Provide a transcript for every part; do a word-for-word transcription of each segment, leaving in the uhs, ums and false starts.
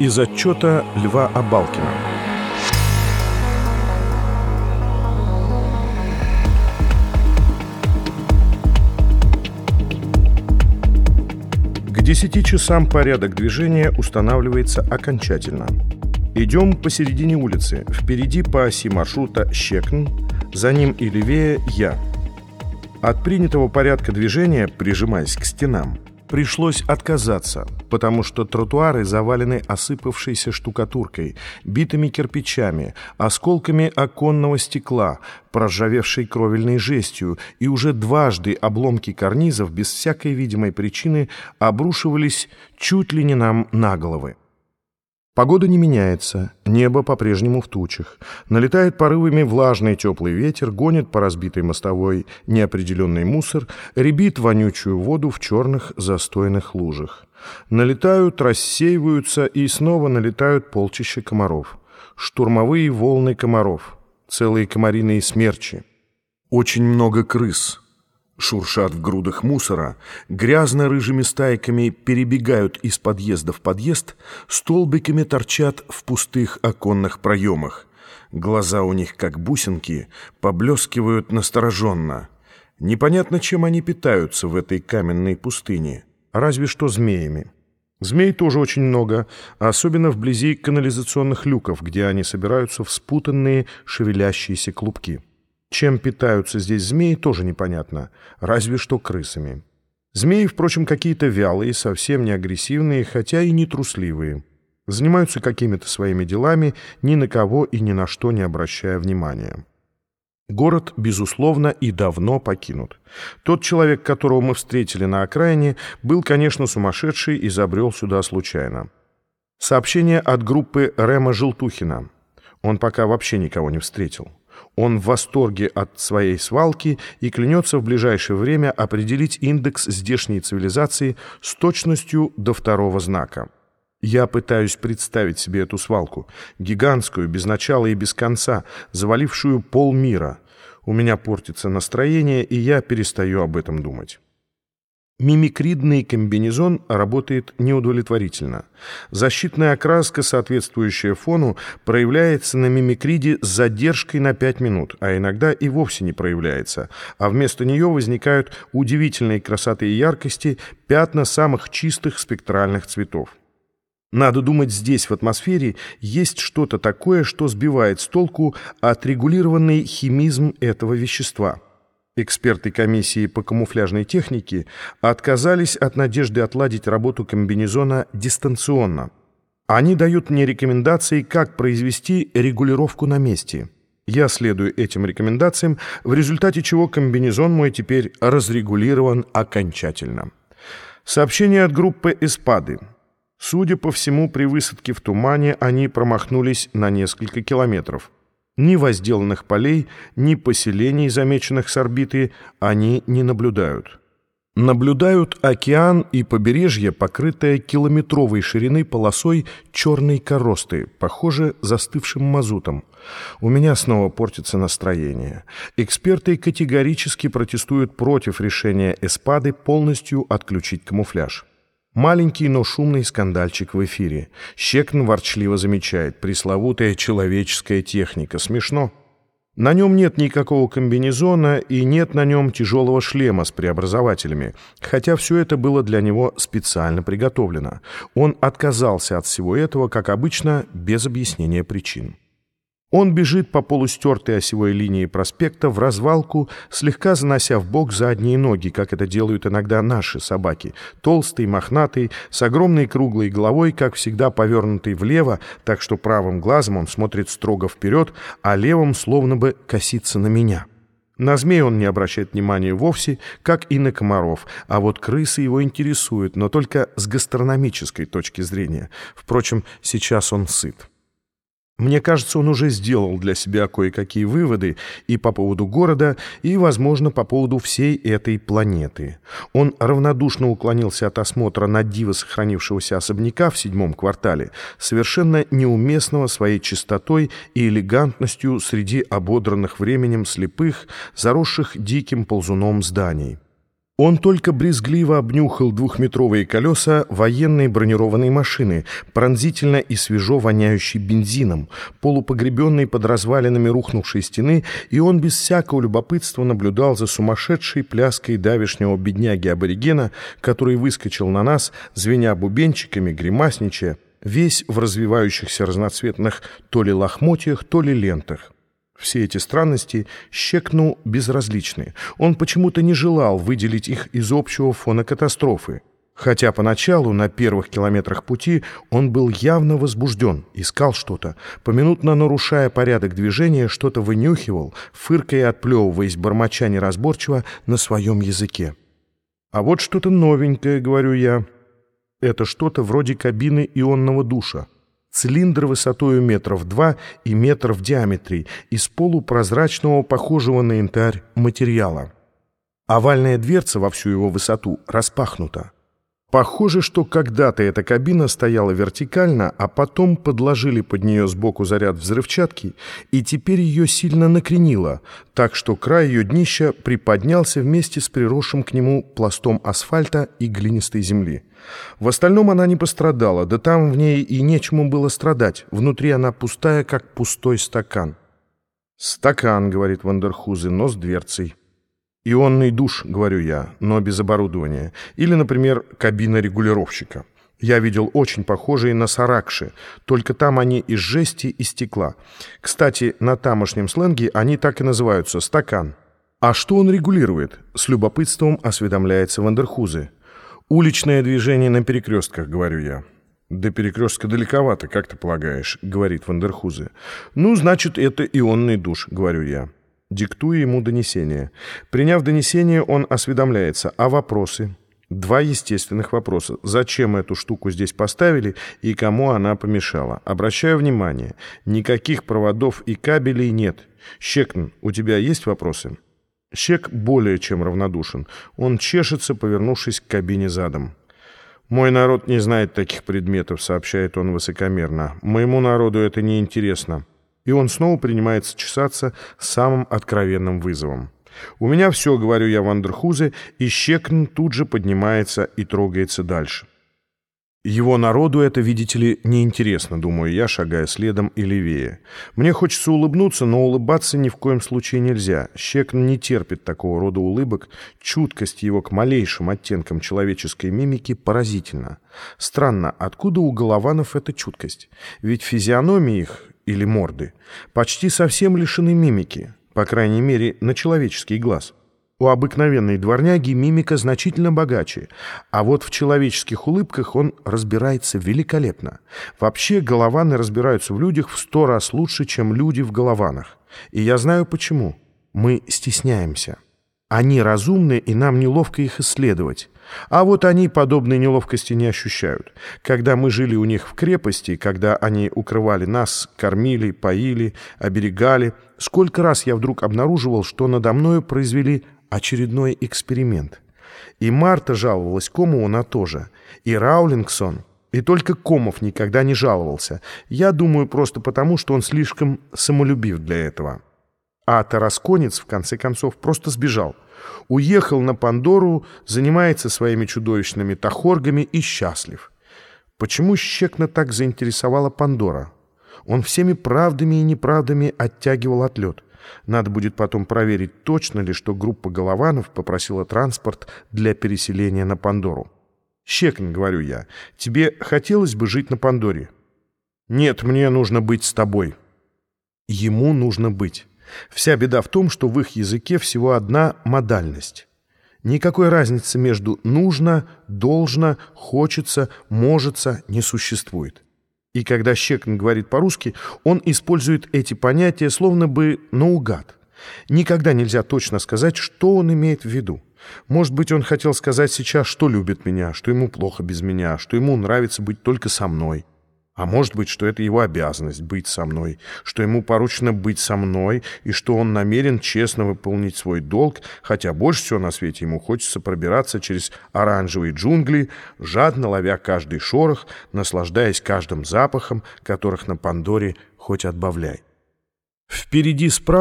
Из отчета Льва Абалкина. К десяти часам порядок движения устанавливается окончательно. Идем посередине улицы. Впереди по оси маршрута Щекн, за ним и левее я. От принятого порядка движения, прижимаясь к стенам, пришлось отказаться, потому что тротуары завалены осыпавшейся штукатуркой, битыми кирпичами, осколками оконного стекла, проржавевшей кровельной жестью, и уже дважды обломки карнизов без всякой видимой причины обрушивались чуть ли не нам на головы. Погода не меняется, небо по-прежнему в тучах. Налетает порывами влажный теплый ветер, гонит по разбитой мостовой неопределенный мусор, рябит вонючую воду в черных застойных лужах. Налетают, рассеиваются и снова налетают полчища комаров. Штурмовые волны комаров, целые комариные смерчи. Очень много крыс. Шуршат в грудах мусора, грязно-рыжими стайками перебегают из подъезда в подъезд, столбиками торчат в пустых оконных проемах. Глаза у них, как бусинки, поблескивают настороженно. Непонятно, чем они питаются в этой каменной пустыне, разве что змеями. Змей тоже очень много, особенно вблизи канализационных люков, где они собираются в спутанные шевелящиеся клубки. Чем питаются здесь змеи, тоже непонятно, разве что крысами. Змеи, впрочем, какие-то вялые, совсем не агрессивные, хотя и не трусливые. Занимаются какими-то своими делами, ни на кого и ни на что не обращая внимания. Город, безусловно, и давно покинут. Тот человек, которого мы встретили на окраине, был, конечно, сумасшедший и забрел сюда случайно. Сообщение от группы Рема Желтухина. Он пока вообще никого не встретил. Он в восторге от своей свалки и клянется в ближайшее время определить индекс здешней цивилизации с точностью до второго знака. Я пытаюсь представить себе эту свалку, гигантскую, без начала и без конца, завалившую полмира. У меня портится настроение, и я перестаю об этом думать. Мимикридный комбинезон работает неудовлетворительно. Защитная окраска, соответствующая фону, проявляется на мимикриде с задержкой на пять минут, а иногда и вовсе не проявляется, а вместо нее возникают удивительной красоты и яркости пятна самых чистых спектральных цветов. Надо думать, здесь, в атмосфере, есть что-то такое, что сбивает с толку отрегулированный химизм этого вещества. Эксперты комиссии по камуфляжной технике отказались от надежды отладить работу комбинезона дистанционно. Они дают мне рекомендации, как произвести регулировку на месте. Я следую этим рекомендациям, в результате чего комбинезон мой теперь разрегулирован окончательно. Сообщение от группы «Эспады». Судя по всему, при высадке в тумане они промахнулись на несколько километров. Ни возделанных полей, ни поселений, замеченных с орбиты, они не наблюдают. Наблюдают океан и побережье, покрытое километровой ширины полосой черной коросты, похоже, застывшим мазутом. У меня снова портится настроение. Эксперты категорически протестуют против решения Эспады полностью отключить камуфляж. Маленький, но шумный скандальчик в эфире. Щекн ворчливо замечает: пресловутая человеческая техника. Смешно. На нем нет никакого комбинезона и нет на нем тяжелого шлема с преобразователями, хотя все это было для него специально приготовлено. Он отказался от всего этого, как обычно, без объяснения причин. Он бежит по полустертой осевой линии проспекта в развалку, слегка занося в бок задние ноги, как это делают иногда наши собаки. Толстый, мохнатый, с огромной круглой головой, как всегда повернутый влево, так что правым глазом он смотрит строго вперед, а левым словно бы косится на меня. На змей он не обращает внимания вовсе, как и на комаров, а вот крысы его интересуют, но только с гастрономической точки зрения. Впрочем, сейчас он сыт. Мне кажется, он уже сделал для себя кое-какие выводы и по поводу города, и, возможно, по поводу всей этой планеты. Он равнодушно уклонился от осмотра на диво сохранившегося особняка в седьмом квартале, совершенно неуместного своей чистотой и элегантностью среди ободранных временем слепых, заросших диким ползуном зданий. Он только брезгливо обнюхал двухметровые колеса военной бронированной машины, пронзительно и свежо воняющей бензином, полупогребенной под развалинами рухнувшей стены, и он без всякого любопытства наблюдал за сумасшедшей пляской давешнего бедняги-аборигена, который выскочил на нас, звеня бубенчиками, гримасничая, весь в развивающихся разноцветных то ли лохмотьях, то ли лентах. Все эти странности Щекну безразличны. Он почему-то не желал выделить их из общего фона катастрофы. Хотя поначалу, на первых километрах пути, он был явно возбужден, искал что-то, поминутно нарушая порядок движения, что-то вынюхивал, фыркая и отплевываясь, бормоча неразборчиво на своем языке. «А вот что-то новенькое», — говорю я. «Это что-то вроде кабины ионного душа. Цилиндр высотою метров два и метр в диаметре, из полупрозрачного, похожего на янтарь, материала. Овальная дверца во всю его высоту распахнута. Похоже, что когда-то эта кабина стояла вертикально, а потом подложили под нее сбоку заряд взрывчатки, и теперь ее сильно накренило, так что край ее днища приподнялся вместе с приросшим к нему пластом асфальта и глинистой земли. В остальном она не пострадала, да там в ней и нечему было страдать, внутри она пустая, как пустой стакан». «Стакан», — говорит Вандерхузе, — «но с дверцей». «Ионный душ», — говорю я, но без оборудования. Или, например, кабина регулировщика. Я видел очень похожие на саракши, только там они из жести и стекла. Кстати, на тамошнем сленге они так и называются — стакан. «А что он регулирует?» — с любопытством осведомляется Вандерхузе. «Уличное движение на перекрестках», — говорю я. «До перекрестка далековато, как ты полагаешь», — говорит Вандерхузе. «Ну, значит, это ионный душ», — говорю я. Диктую ему донесение. Приняв донесение, он осведомляется: «А вопросы?» Два естественных вопроса. Зачем эту штуку здесь поставили и кому она помешала? Обращаю внимание, никаких проводов и кабелей нет. Щекн, у тебя есть вопросы? Щек более чем равнодушен. Он чешется, повернувшись к кабине задом. «Мой народ не знает таких предметов», — сообщает он высокомерно. «Моему народу это не интересно». И он снова принимается чесаться самым откровенным вызовом. «У меня все», — говорю я Вандерхузе, и Щекн тут же поднимается и трогается дальше. Его народу это, видите ли, неинтересно, думаю я, шагая следом и левее. Мне хочется улыбнуться, но улыбаться ни в коем случае нельзя. Щекн не терпит такого рода улыбок, чуткость его к малейшим оттенкам человеческой мимики поразительна. Странно, откуда у голованов эта чуткость? Ведь физиономии их, или морды, почти совсем лишены мимики, по крайней мере, на человеческий глаз. У обыкновенной дворняги мимика значительно богаче, а вот в человеческих улыбках он разбирается великолепно. Вообще, голованы разбираются в людях в сто раз лучше, чем люди в голованах. И я знаю почему. Мы стесняемся. Они разумны, и нам неловко их исследовать. А вот они подобной неловкости не ощущают. Когда мы жили у них в крепости, когда они укрывали нас, кормили, поили, оберегали, сколько раз я вдруг обнаруживал, что надо мною произвели очередной эксперимент. И Марта жаловалась Комову на то же, и Раулингсон, и только Комов никогда не жаловался. Я думаю, просто потому, что он слишком самолюбив для этого. А Тарасконец, в конце концов, просто сбежал. Уехал на Пандору, занимается своими чудовищными тахоргами и счастлив. Почему Щекна так заинтересовала Пандора? Он всеми правдами и неправдами оттягивал отлет. Надо будет потом проверить, точно ли, что группа голованов попросила транспорт для переселения на Пандору. «Щекн, — говорю я, — тебе хотелось бы жить на Пандоре?» «Нет, мне нужно быть с тобой». Ему нужно быть. Вся беда в том, что в их языке всего одна модальность. Никакой разницы между «нужно», «должно», «хочется», «можется» не существует. И когда Щекн говорит по-русски, он использует эти понятия словно бы наугад. Никогда нельзя точно сказать, что он имеет в виду. Может быть, он хотел сказать сейчас, что любит меня, что ему плохо без меня, что ему нравится быть только со мной. А может быть, что это его обязанность быть со мной, что ему поручено быть со мной, и что он намерен честно выполнить свой долг, хотя больше всего на свете ему хочется пробираться через оранжевые джунгли, жадно ловя каждый шорох, наслаждаясь каждым запахом, которых на Пандоре хоть отбавляй. Впереди справа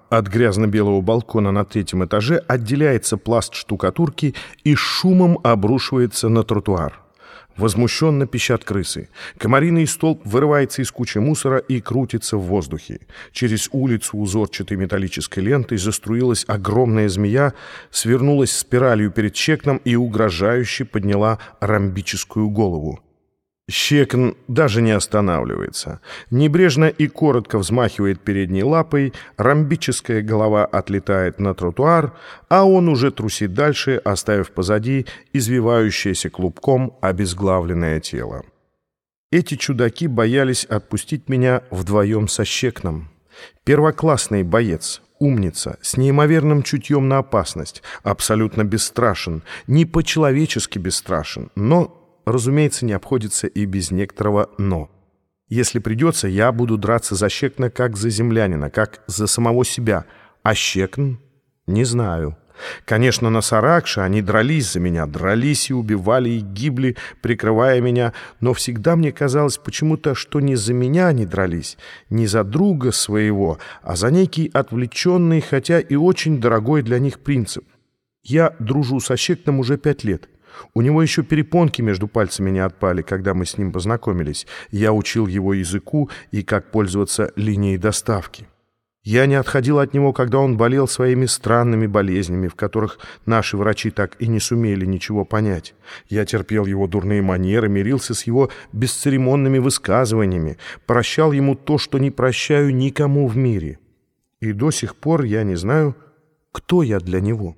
От грязно-белого балкона на третьем этаже отделяется пласт штукатурки и шумом обрушивается на тротуар. Возмущенно пищат крысы. Комариный столб вырывается из кучи мусора и крутится в воздухе. Через улицу узорчатой металлической лентой заструилась огромная змея, свернулась спиралью перед Щекном и угрожающе подняла ромбическую голову. Щекн даже не останавливается. Небрежно и коротко взмахивает передней лапой, ромбическая голова отлетает на тротуар, а он уже трусит дальше, оставив позади извивающееся клубком обезглавленное тело. Эти чудаки боялись отпустить меня вдвоем со Щекном. Первоклассный боец, умница, с неимоверным чутьем на опасность, абсолютно бесстрашен, не по-человечески бесстрашен, но... разумеется, не обходится и без некоторого «но». Если придется, я буду драться за Щекна как за землянина, как за самого себя. А Щекн? Не знаю. Конечно, на Саракше они дрались за меня, дрались и убивали, и гибли, прикрывая меня, но всегда мне казалось почему-то, что не за меня они дрались, не за друга своего, а за некий отвлеченный, хотя и очень дорогой для них принцип. Я дружу со Щекном уже пять лет. У него еще перепонки между пальцами не отпали, когда мы с ним познакомились. Я учил его языку и как пользоваться линией доставки. Я не отходил от него, когда он болел своими странными болезнями, в которых наши врачи так и не сумели ничего понять. Я терпел его дурные манеры, мирился с его бесцеремонными высказываниями, прощал ему то, что не прощаю никому в мире. И до сих пор я не знаю, кто я для него.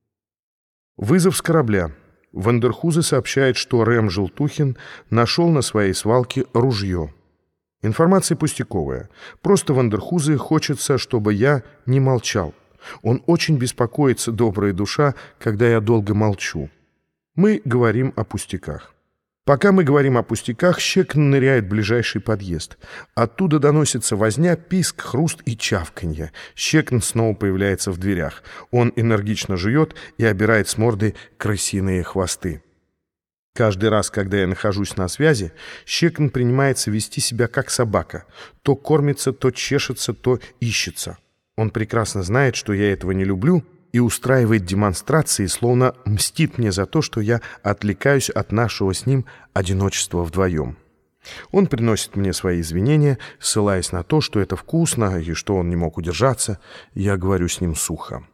Вызов с корабля. Вандерхузе сообщает, что Рэм Желтухин нашел на своей свалке ружье. Информация пустяковая. Просто Вандерхузе хочется, чтобы я не молчал. Он очень беспокоится, добрая душа, когда я долго молчу. Мы говорим о пустяках. Пока мы говорим о пустяках, Щекн ныряет в ближайший подъезд. Оттуда доносится возня, писк, хруст и чавканье. Щекн снова появляется в дверях. Он энергично жует и обирает с морды крысиные хвосты. Каждый раз, когда я нахожусь на связи, Щекн принимается вести себя как собака. То кормится, то чешется, то ищется. Он прекрасно знает, что я этого не люблю, и устраивает демонстрации, словно мстит мне за то, что я отвлекаюсь от нашего с ним одиночества вдвоем. Он приносит мне свои извинения, ссылаясь на то, что это вкусно и что он не мог удержаться. Я говорю с ним сухо.